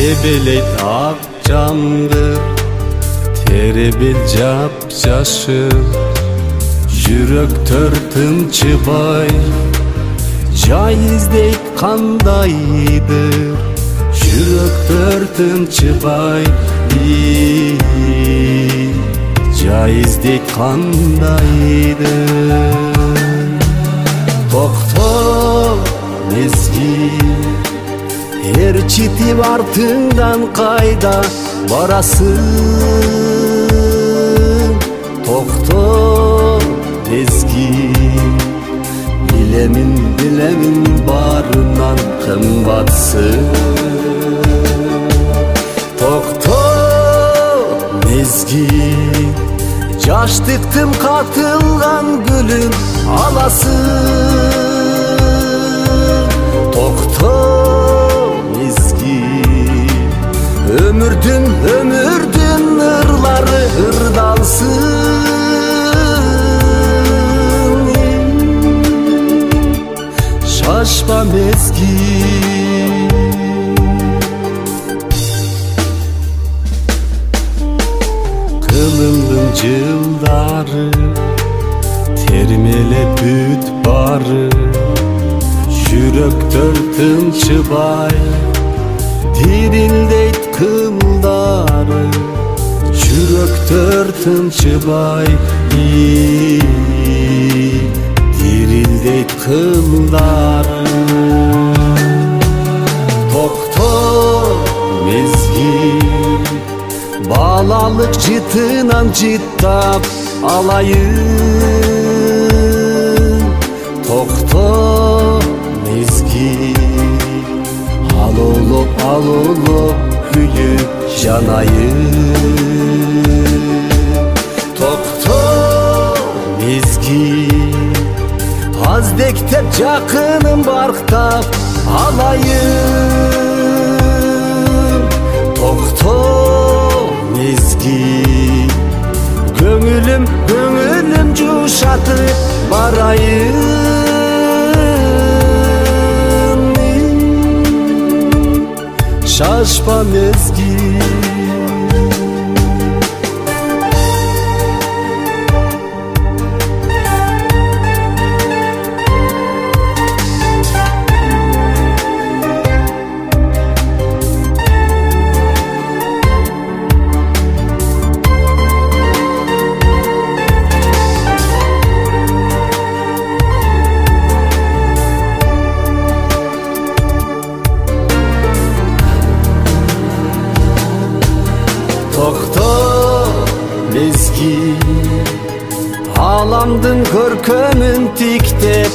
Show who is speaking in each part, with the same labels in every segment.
Speaker 1: Ebeleyt ak camdır, terebil jap jaşır. Жүрөк төртүнчүбай, жай издейт кандайдыр. Жүрөк төртүнчүбай, жай издейт кандайдыр. Токто мезгил, ээрчитип артыңдан кайда барасың? Токто мезгил, билемин барынан кымбатсың. Токто мезгил, жаштыктын катылган гүлүн аласың. Токто мезгил, өмүрдүн ырлары ырдалсың. Şaşma mezgil, kılımdın жылдары, термеле бүт бары. Жүрөк төртүнчүбай, дирилдейт кымылдары. Жүрөк төртүнчүбай, дирилдейт кымылдары. Токто мезгил, балалык жытынан жыттап алайын. Токто мезгил, алолоп күйүп жанайын. Токто мезгил, аздектеп жакынын барктап алайын. Токто мезгил, көңүлүм жумшатып барайын. Şaşma mezgil, Tokto mezgil, alamdın körkөмүн тиктеп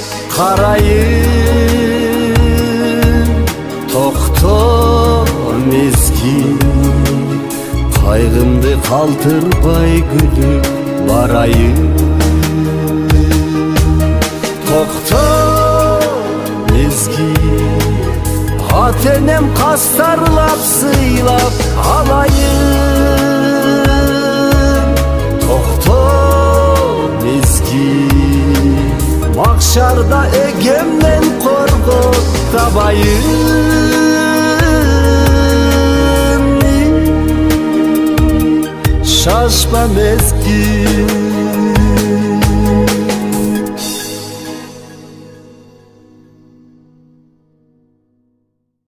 Speaker 1: карайын. Tokto mezgil, кайгымды калтырбай күлүп барайын. Tokto mezgil, ата-энем кастарлап сыйлап алайын. Токто мезгил, макшарда эгемден коргоп табайын. Шашма мезгил,